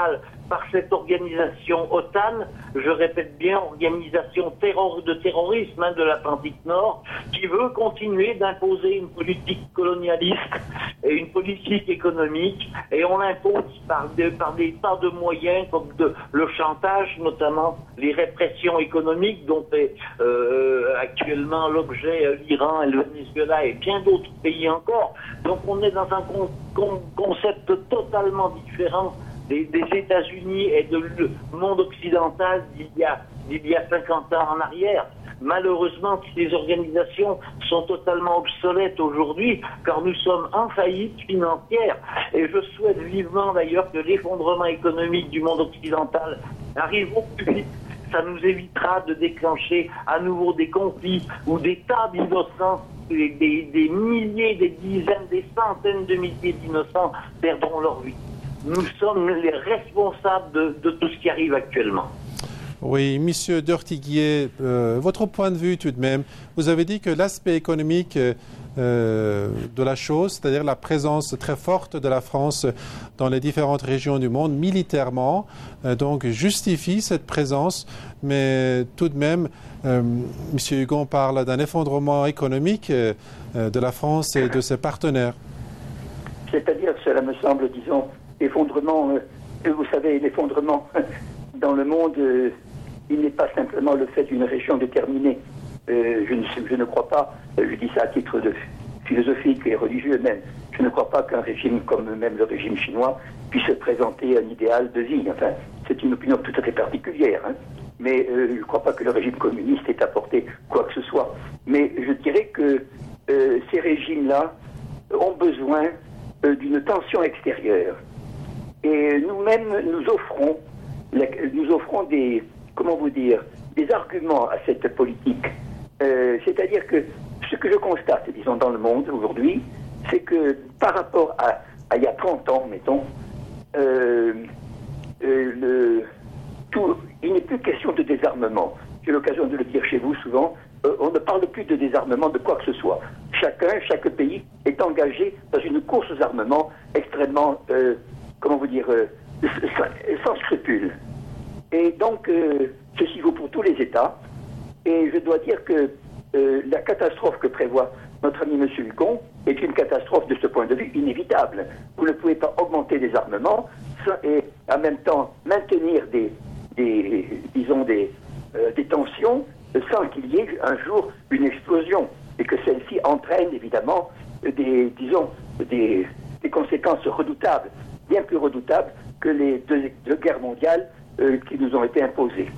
par cette organisation OTAN, je répète bien, organisation terror, de terrorisme hein, de l'Atlantique Nord, qui veut continuer d'imposer une politique colonialiste et une politique économique, et on l'impose par des, par des tas de moyens comme de, le chantage, notamment les répressions économiques dont est euh, actuellement l'objet euh, l'Iran et le Venezuela et bien d'autres pays encore. Donc on est dans un con, con, concept totalement différent des, des États-Unis et de le monde occidental d'il y a, d'il y a cinquante ans en arrière. Malheureusement, ces organisations sont totalement obsolètes aujourd'hui, car nous sommes en faillite financière. Et je souhaite vivement d'ailleurs que l'effondrement économique du monde occidental arrive au plus vite. Ça nous évitera de déclencher à nouveau des conflits où des tas d'innocents, des, des, des milliers, des dizaines, des centaines de milliers d'innocents perdront leur vie. Nous sommes les responsables de, de tout ce qui arrive actuellement. Oui, Monsieur d'Ortiguier, euh, votre point de vue tout de même, vous avez dit que l'aspect économique euh, de la chose, c'est-à-dire la présence très forte de la France dans les différentes régions du monde, militairement, euh, donc justifie cette présence, mais tout de même, euh, Monsieur Hugon parle d'un effondrement économique euh, de la France et de ses partenaires. C'est-à-dire que cela me semble, disons, effondrement, euh, vous savez, l'effondrement dans le monde... Euh, il n'est pas simplement le fait d'une région déterminée. Euh, je, ne, je ne crois pas, euh, je dis ça à titre de philosophique et religieux même, je ne crois pas qu'un régime comme même le régime chinois puisse présenter un idéal de vie. Enfin, c'est une opinion tout à fait particulière. Hein. Mais euh, je ne crois pas que le régime communiste ait apporté quoi que ce soit. Mais je dirais que euh, ces régimes-là ont besoin euh, d'une tension extérieure. Et nous-mêmes, nous offrons, nous offrons des... comment vous dire, des arguments à cette politique. Euh, c'est-à-dire que ce que je constate, disons, dans le monde aujourd'hui, c'est que par rapport à, à il y a trente ans, mettons, euh, euh, le, tout, il n'est plus question de désarmement. J'ai l'occasion de le dire chez vous souvent, euh, on ne parle plus de désarmement de quoi que ce soit. Chacun, chaque pays est engagé dans une course aux armements extrêmement, euh, comment vous dire, euh, sans scrupules. Et donc, euh, ceci vaut pour tous les États. Et je dois dire que euh, la catastrophe que prévoit notre ami M. Hugon est une catastrophe de ce point de vue inévitable. Vous ne pouvez pas augmenter les armements et en même temps maintenir des, des disons, des, euh, des tensions sans qu'il y ait un jour une explosion. Et que celle-ci entraîne évidemment des, disons, des, des conséquences redoutables, bien plus redoutables que les deux, deux guerres mondiales Euh, qui nous ont été imposés.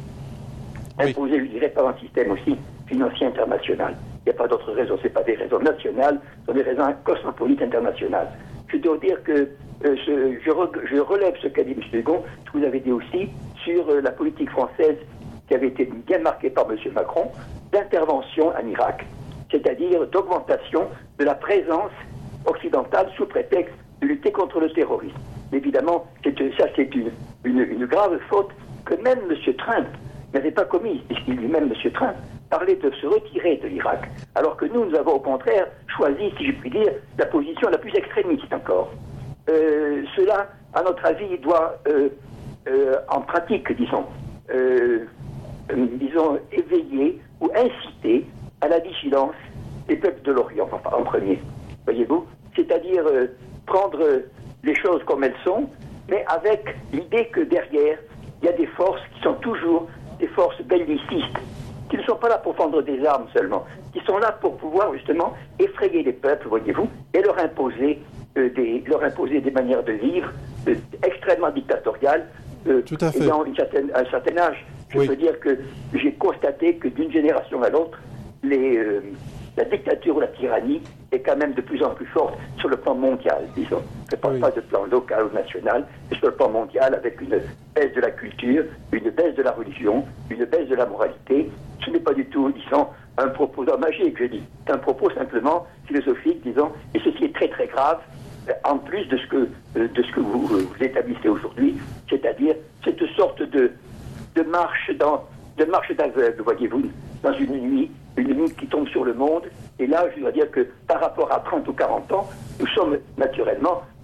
Oui. Imposés, je dirais, par un système aussi financier international. Il n'y a pas d'autres raisons. Ce n'est pas des raisons nationales, ce sont des raisons cosmopolites internationales. Je dois dire que euh, je, je, re, je relève ce qu'a dit M. Hugon, ce que vous avez dit aussi, sur euh, la politique française qui avait été bien marquée par M. Macron, d'intervention en Irak, c'est-à-dire d'augmentation de la présence occidentale sous prétexte de lutter contre le terrorisme. Évidemment, c'est, ça c'est une, une, une grave faute que même M. Trump n'avait pas commise, puisqu'il lui-même, M. Trump, parlait de se retirer de l'Irak, alors que nous, nous avons au contraire choisi, si je puis dire, la position la plus extrémiste encore. Euh, cela, à notre avis, doit, euh, euh, en pratique, disons, euh, euh, disons, éveiller ou inciter à la vigilance des peuples de l'Orient, enfin, en premier, voyez-vous, c'est-à-dire euh, prendre les choses comme elles sont, mais avec l'idée que derrière, il y a des forces qui sont toujours des forces bellicistes, qui ne sont pas là pour prendre des armes seulement, qui sont là pour pouvoir justement effrayer les peuples, voyez-vous, et leur imposer, euh, des, leur imposer des manières de vivre euh, extrêmement dictatoriales, euh, Tout à fait. ayant une certaine, un certain âge. Je oui. peux dire que j'ai constaté que d'une génération à l'autre, les... Euh, la dictature ou la tyrannie est quand même de plus en plus forte sur le plan mondial, disons. Je ne parle oui. pas de plan local ou national, mais sur le plan mondial, avec une baisse de la culture, une baisse de la religion, une baisse de la moralité. Ce n'est pas du tout, disons, un propos magique, je dis. C'est un propos simplement philosophique, disons, et ceci est très très grave, en plus de ce que, de ce que vous, vous établissez aujourd'hui, c'est-à-dire cette sorte de, de marche dans, de marche d'aveugle, voyez-vous, dans une nuit, une nuit qui tombe sur le monde. Et là, je dois dire que par rapport à trente ou quarante ans, nous sommes naturellement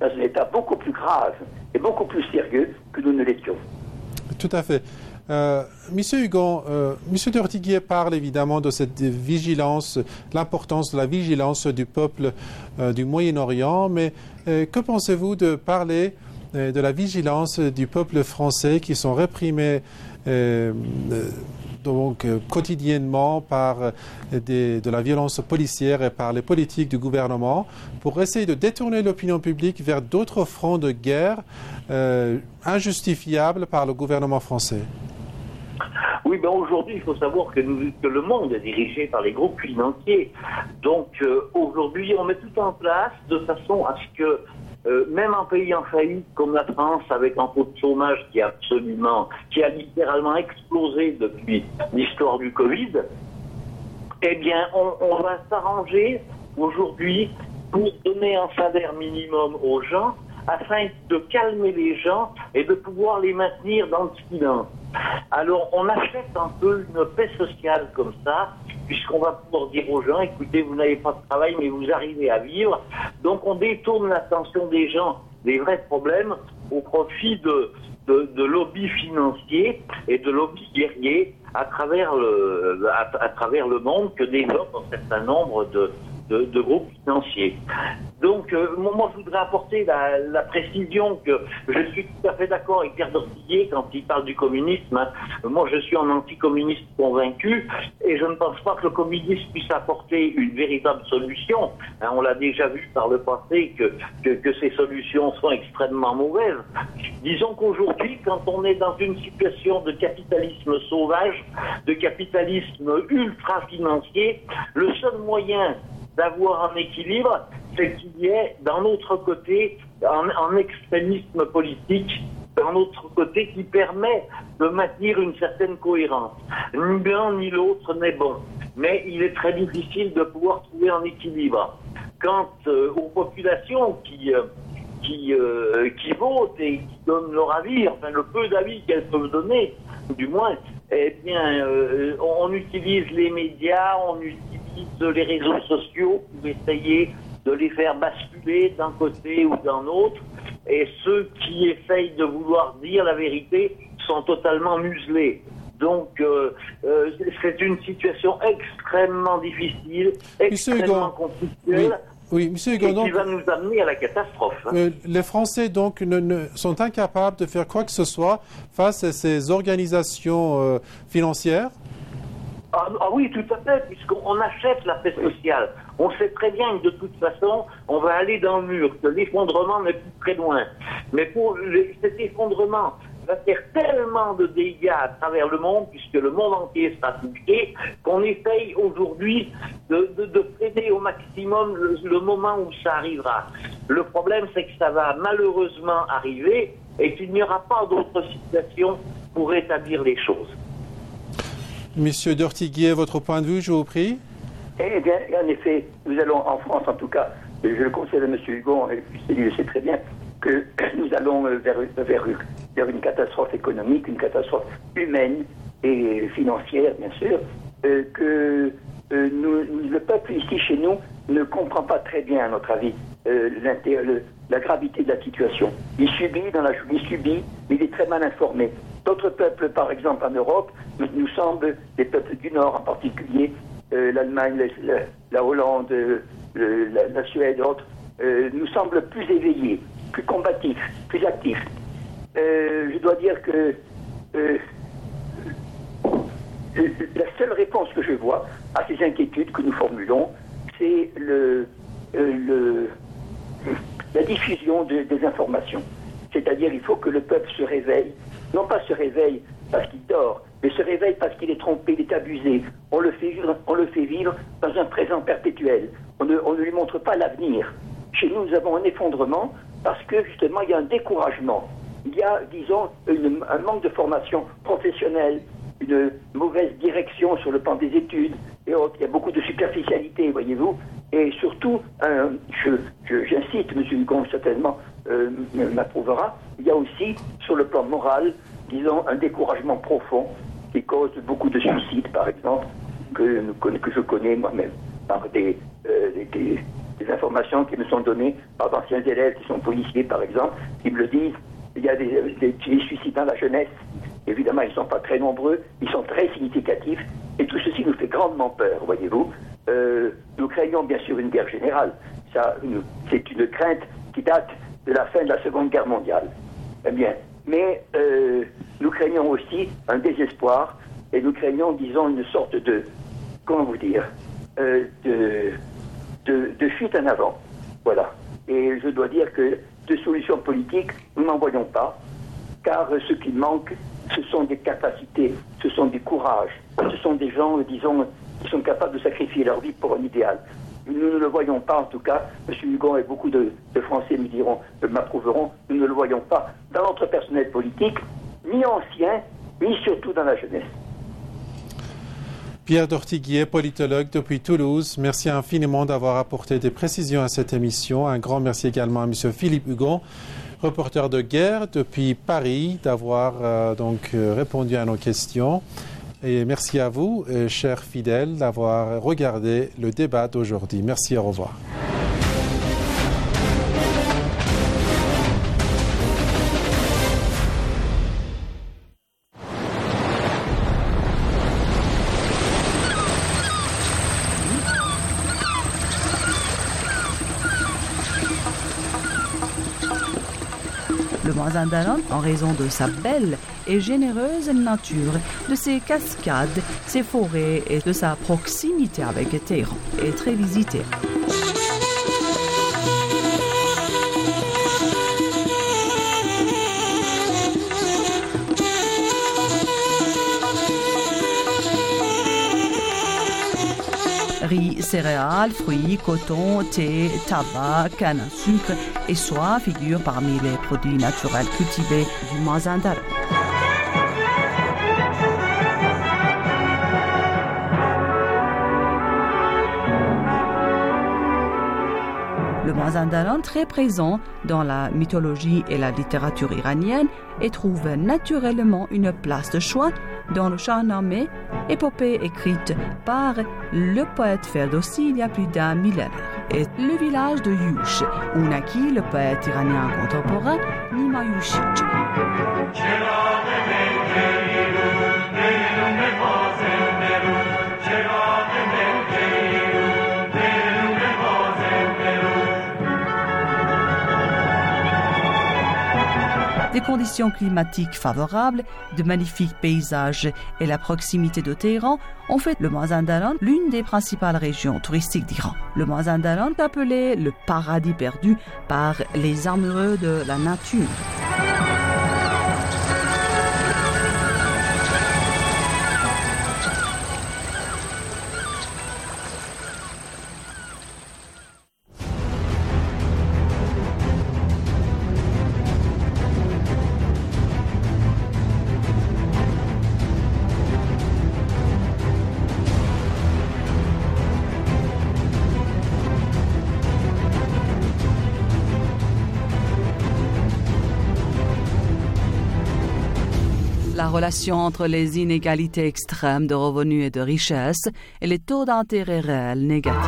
dans un état beaucoup plus grave et beaucoup plus sérieux que nous ne l'étions. Tout à fait. Euh, Monsieur Hugon, euh, Monsieur d'Ortiguier parle évidemment de cette vigilance, l'importance de la vigilance du peuple euh, du Moyen-Orient, mais euh, que pensez-vous de parler euh, de la vigilance du peuple français qui sont réprimés euh, euh, donc euh, quotidiennement par euh, des, de la violence policière et par les politiques du gouvernement pour essayer de détourner l'opinion publique vers d'autres fronts de guerre euh, injustifiables par le gouvernement français? Oui, ben aujourd'hui, il faut savoir que, nous, que le monde est dirigé par les groupes financiers. Donc euh, aujourd'hui, on met tout en place de façon à ce que Euh, même un pays en faillite comme la France, avec un taux de chômage qui est absolument, qui a littéralement explosé depuis l'histoire du Covid, eh bien, on, on va s'arranger aujourd'hui pour donner un salaire minimum aux gens afin de calmer les gens et de pouvoir les maintenir dans le silence. Alors, on achète un peu une paix sociale comme ça, puisqu'on va pouvoir dire aux gens, écoutez, vous n'avez pas de travail, mais vous arrivez à vivre. Donc, on détourne l'attention des gens des vrais problèmes au profit de, de, de lobbies financiers et de lobbies guerriers à travers le, à, à travers le monde que développent un certain nombre de, de, de groupes financiers. Donc, euh, moi, je voudrais apporter la, la précision que je suis tout à fait d'accord avec Pierre d'Ortiguier quand il parle du communisme. Hein. Moi, je suis un anticommuniste convaincu et je ne pense pas que le communisme puisse apporter une véritable solution. Hein, on l'a déjà vu par le passé que, que, que ces solutions sont extrêmement mauvaises. Disons qu'aujourd'hui, quand on est dans une situation de capitalisme sauvage, de capitalisme ultra-financier, le seul moyen d'avoir un équilibre, c'est qu'il y ait d'un autre côté un, un extrémisme politique, d'un autre côté qui permet de maintenir une certaine cohérence. Ni l'un ni l'autre n'est bon, mais il est très difficile de pouvoir trouver un équilibre. Quant euh, aux populations qui, euh, qui, euh, qui votent et qui donnent leur avis, enfin le peu d'avis qu'elles peuvent donner, du moins, eh bien, euh, on utilise les médias, on utilise les réseaux sociaux pour essayer de les faire basculer d'un côté ou d'un autre, et ceux qui essayent de vouloir dire la vérité sont totalement muselés. Donc, euh, euh, c'est une situation extrêmement difficile, extrêmement conflictuelle. Oui, Monsieur Hugon, et qui va nous amener à la catastrophe. Hein. Euh, les Français donc ne, ne, sont incapables de faire quoi que ce soit face à ces organisations euh, financières. Ah, ah oui, tout à fait, puisqu'on achète la paix sociale. On sait très bien que de toute façon, on va aller dans le mur, que l'effondrement n'est plus très loin. Mais pour le, cet effondrement va faire tellement de dégâts à travers le monde, puisque le monde entier sera touché, qu'on essaye aujourd'hui de, de, de freiner au maximum le, le moment où ça arrivera. Le problème, c'est que ça va malheureusement arriver et qu'il n'y aura pas d'autre situation pour rétablir les choses. Monsieur d'Ortiguier, votre point de vue, je vous prie. Eh bien, en effet, nous allons en France, en tout cas, je le conseille à M. Hugon, et il le sait très bien, que nous allons vers, vers, vers une catastrophe économique, une catastrophe humaine et financière, bien sûr, euh, que euh, nous, le peuple ici, chez nous, ne comprend pas très bien, à notre avis, euh, le, la gravité de la situation. Il subit, dans la, il subit, mais il est très mal informé. D'autres peuples, par exemple en Europe, nous, nous semblent, les peuples du Nord en particulier, euh, l'Allemagne, la, la Hollande, euh, la, la Suède, d'autres, euh, nous semblent plus éveillés, plus combatifs, plus actifs. Euh, je dois dire que euh, la seule réponse que je vois à ces inquiétudes que nous formulons, c'est le, euh, le, la diffusion de, des informations. C'est-à-dire il faut que le peuple se réveille, non pas se réveille parce qu'il dort, mais se réveille parce qu'il est trompé, il est abusé. On le fait vivre, on le fait vivre dans un présent perpétuel. On ne, on ne lui montre pas l'avenir. Chez nous, nous avons un effondrement parce que justement il y a un découragement. Il y a, disons, une, un manque de formation professionnelle, une mauvaise direction sur le plan des études et autres. Il y a beaucoup de superficialité, voyez-vous. Et surtout, euh, je, je, j'incite, M. Hugon certainement euh, m'approuvera, il y a aussi, sur le plan moral, disons, un découragement profond qui cause beaucoup de suicides, par exemple, que, que je connais moi-même, par des, euh, des, des informations qui me sont données par d'anciens élèves qui sont policiers, par exemple, qui me le disent. Il y a des, des, des suicides dans la jeunesse. Évidemment, ils ne sont pas très nombreux, ils sont très significatifs. Et tout ceci nous fait grandement peur, voyez-vous. Euh, nous craignons bien sûr une guerre générale. Ça, une, c'est une crainte qui date de la fin de la Seconde Guerre mondiale. Eh bien, mais euh, nous craignons aussi un désespoir et nous craignons, disons, une sorte de, comment vous dire, euh, de, de, de fuite en avant. Voilà. Et je dois dire que de solutions politiques, nous n'en voyons pas, car ce qui manque, ce sont des capacités, ce sont des courages, ce sont des gens, disons, qui sont capables de sacrifier leur vie pour un idéal. Nous ne le voyons pas, en tout cas, M. Hugon et beaucoup de, de Français me diront, m'approuveront, nous ne le voyons pas dans notre personnel politique, ni ancien, ni surtout dans la jeunesse. Pierre d'Ortiguier, politologue depuis Toulouse, merci infiniment d'avoir apporté des précisions à cette émission. Un grand merci également à M. Philippe Hugon, reporter de guerre depuis Paris, d'avoir euh, donc euh, répondu à nos questions. Et merci à vous, euh, chers fidèles, d'avoir regardé le débat d'aujourd'hui. Merci, au revoir. Le Mazandaran, en raison de sa belle et généreuse nature, de ses cascades, ses forêts et de sa proximité avec Téhéran, est très visité. Riz, céréales, fruits, coton, thé, tabac, canne à sucre et soie figurent parmi les produits naturels cultivés du Mazandaran. Le Mazandaran, très présent dans la mythologie et la littérature iranienne, et trouve naturellement une place de choix dans le Shahnameh, épopée écrite par le poète Ferdowsi il y a plus d'un millénaire, et le village de Yush, où naquit le poète iranien contemporain Nima Yushij. Des conditions climatiques favorables, de magnifiques paysages et la proximité de Téhéran ont fait le Mazandaran l'une des principales régions touristiques d'Iran. Le Mazandaran est appelé le paradis perdu par les amoureux de la nature. La relation entre les inégalités extrêmes de revenus et de richesse et les taux d'intérêt réels négatifs.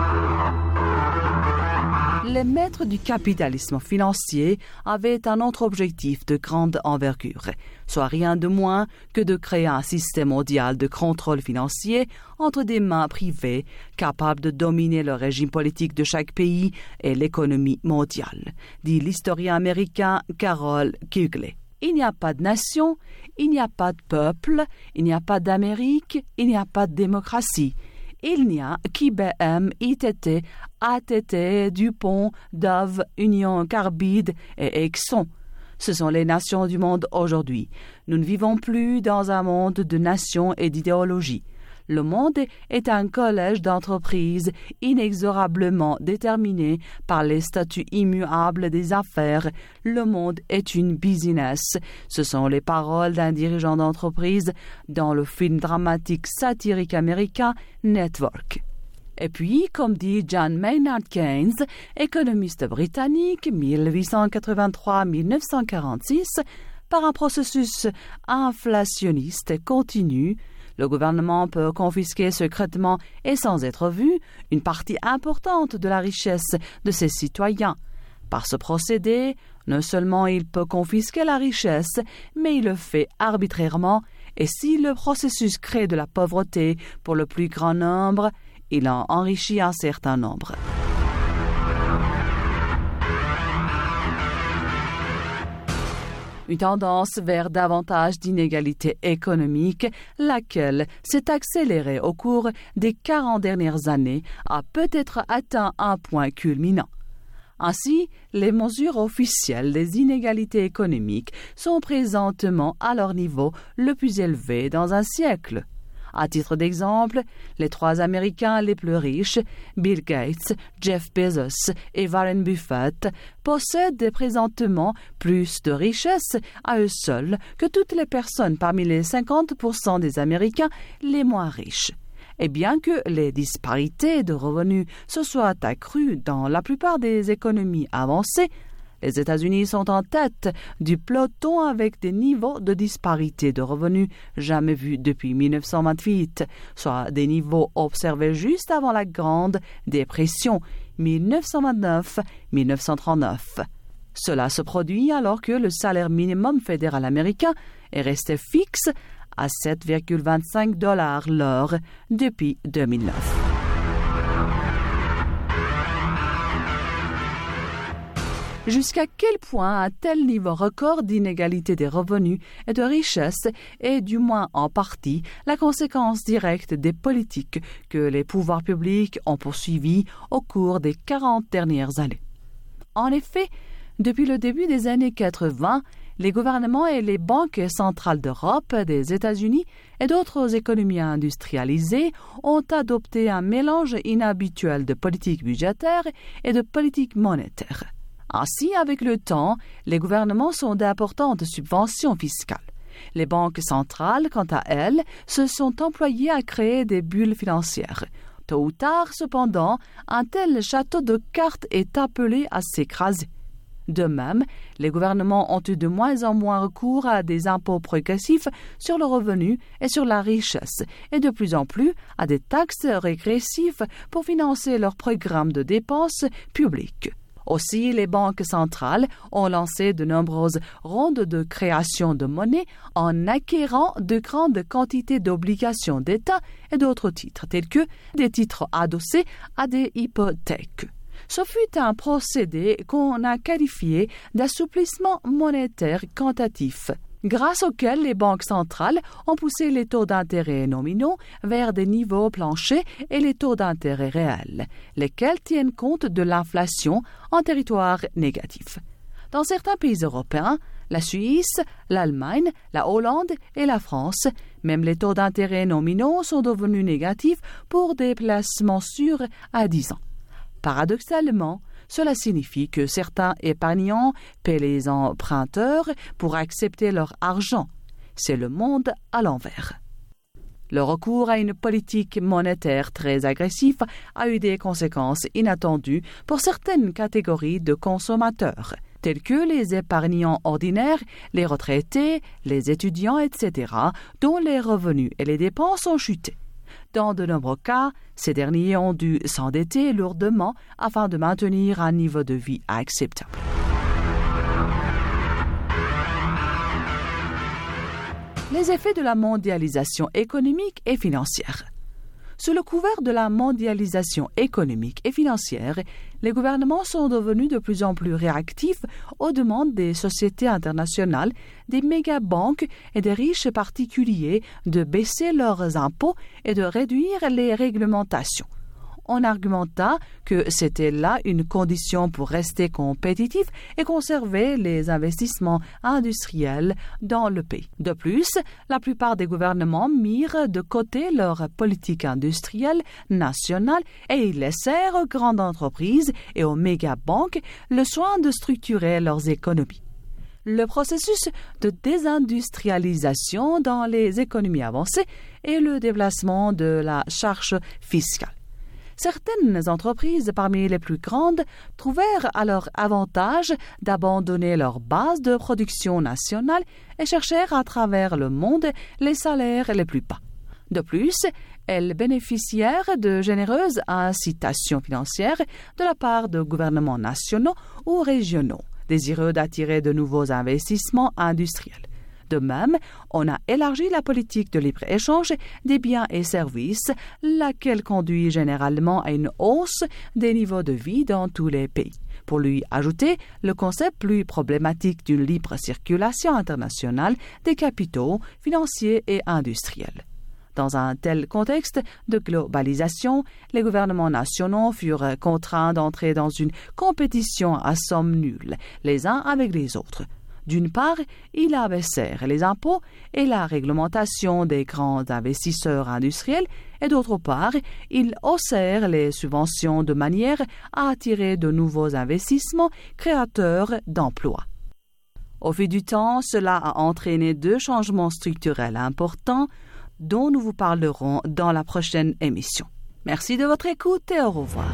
Les maîtres du capitalisme financier avaient un autre objectif de grande envergure, soit rien de moins que de créer un système mondial de contrôle financier entre des mains privées capables de dominer le régime politique de chaque pays et l'économie mondiale, dit l'historien américain Carroll Quigley. Il n'y a pas de nation, il n'y a pas de peuple, il n'y a pas d'Amérique, il n'y a pas de démocratie. Il n'y a qu'I B M, I T T, A T T, DuPont, Dove, Union Carbide et Exxon. Ce sont les nations du monde aujourd'hui. Nous ne vivons plus dans un monde de nations et d'idéologies. Le monde est un collège d'entreprises inexorablement déterminé par les statuts immuables des affaires. Le monde est une business. Ce sont les paroles d'un dirigeant d'entreprise dans le film dramatique satirique américain Network. Et puis, comme dit John Maynard Keynes, économiste britannique mille huit cent quatre-vingt-trois à mille neuf cent quarante-six, par un processus inflationniste continu, Le gouvernement peut confisquer secrètement et sans être vu une partie importante de la richesse de ses citoyens. Par ce procédé, non seulement il peut confisquer la richesse, mais il le fait arbitrairement, et si le processus crée de la pauvreté pour le plus grand nombre, il en enrichit un certain nombre. Une tendance vers davantage d'inégalités économiques, laquelle s'est accélérée au cours des quarante dernières années, a peut-être atteint un point culminant. Ainsi, les mesures officielles des inégalités économiques sont présentement à leur niveau le plus élevé dans un siècle. À titre d'exemple, les trois Américains les plus riches, Bill Gates, Jeff Bezos et Warren Buffett, possèdent présentement plus de richesses à eux seuls que toutes les personnes parmi les cinquante pour cent des Américains les moins riches. Et bien que les disparités de revenus se soient accrues dans la plupart des économies avancées, les États-Unis sont en tête du peloton avec des niveaux de disparité de revenus jamais vus depuis mille neuf cent vingt-huit, soit des niveaux observés juste avant la Grande Dépression mille neuf cent vingt-neuf à mille neuf cent trente-neuf. Cela se produit alors que le salaire minimum fédéral américain est resté fixe à sept virgule vingt-cinq dollars l'heure depuis deux mille neuf. Jusqu'à quel point un tel niveau record d'inégalité des revenus et de richesse est, du moins en partie, la conséquence directe des politiques que les pouvoirs publics ont poursuivies au cours des quarante dernières années. En effet, depuis le début des années quatre-vingt, les gouvernements et les banques centrales d'Europe, des États-Unis et d'autres économies industrialisées ont adopté un mélange inhabituel de politique budgétaire et de politique monétaire. Ainsi, avec le temps, les gouvernements sont d'importantes subventions fiscales. Les banques centrales, quant à elles, se sont employées à créer des bulles financières. Tôt ou tard, cependant, un tel château de cartes est appelé à s'écraser. De même, les gouvernements ont eu de moins en moins recours à des impôts progressifs sur le revenu et sur la richesse, et de plus en plus à des taxes régressives pour financer leurs programmes de dépenses publiques. Aussi, les banques centrales ont lancé de nombreuses rondes de création de monnaie en acquérant de grandes quantités d'obligations d'État et d'autres titres, tels que des titres adossés à des hypothèques. Ce fut un procédé qu'on a qualifié d'assouplissement monétaire quantitatif, grâce auquel les banques centrales ont poussé les taux d'intérêt nominaux vers des niveaux planchers et les taux d'intérêt réels, lesquels tiennent compte de l'inflation en territoire négatif. Dans certains pays européens, la Suisse, l'Allemagne, la Hollande et la France, même les taux d'intérêt nominaux sont devenus négatifs pour des placements sûrs à dix ans. Paradoxalement, cela signifie que certains épargnants paient les emprunteurs pour accepter leur argent. C'est le monde à l'envers. Le recours à une politique monétaire très agressive a eu des conséquences inattendues pour certaines catégories de consommateurs, tels que les épargnants ordinaires, les retraités, les étudiants, et cetera, dont les revenus et les dépenses ont chuté. Dans de nombreux cas, ces derniers ont dû s'endetter lourdement afin de maintenir un niveau de vie acceptable. Les effets de la mondialisation économique et financière. Sous le couvert de la mondialisation économique et financière, les gouvernements sont devenus de plus en plus réactifs aux demandes des sociétés internationales, des mégabanques et des riches particuliers de baisser leurs impôts et de réduire les réglementations. On argumenta que c'était là une condition pour rester compétitif et conserver les investissements industriels dans le pays. De plus, la plupart des gouvernements mirent de côté leur politique industrielle nationale et ils laissèrent aux grandes entreprises et aux mégabanques le soin de structurer leurs économies. Le processus de désindustrialisation dans les économies avancées et le déplacement de la charge fiscale. Certaines entreprises parmi les plus grandes trouvèrent alors avantage d'abandonner leur base de production nationale et cherchèrent à travers le monde les salaires les plus bas. De plus, elles bénéficièrent de généreuses incitations financières de la part de gouvernements nationaux ou régionaux, désireux d'attirer de nouveaux investissements industriels. De même, on a élargi la politique de libre-échange des biens et services, laquelle conduit généralement à une hausse des niveaux de vie dans tous les pays. Pour lui ajouter le concept plus problématique d'une libre circulation internationale des capitaux financiers et industriels. Dans un tel contexte de globalisation, les gouvernements nationaux furent contraints d'entrer dans une compétition à somme nulle, les uns avec les autres. D'une part, ils abaissèrent les impôts et la réglementation des grands investisseurs industriels, et d'autre part, ils haussèrent les subventions de manière à attirer de nouveaux investissements créateurs d'emplois. Au fil du temps, cela a entraîné deux changements structurels importants dont nous vous parlerons dans la prochaine émission. Merci de votre écoute et au revoir.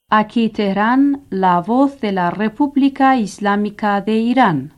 Aquí Teherán, la voz de la República Islámica de Irán.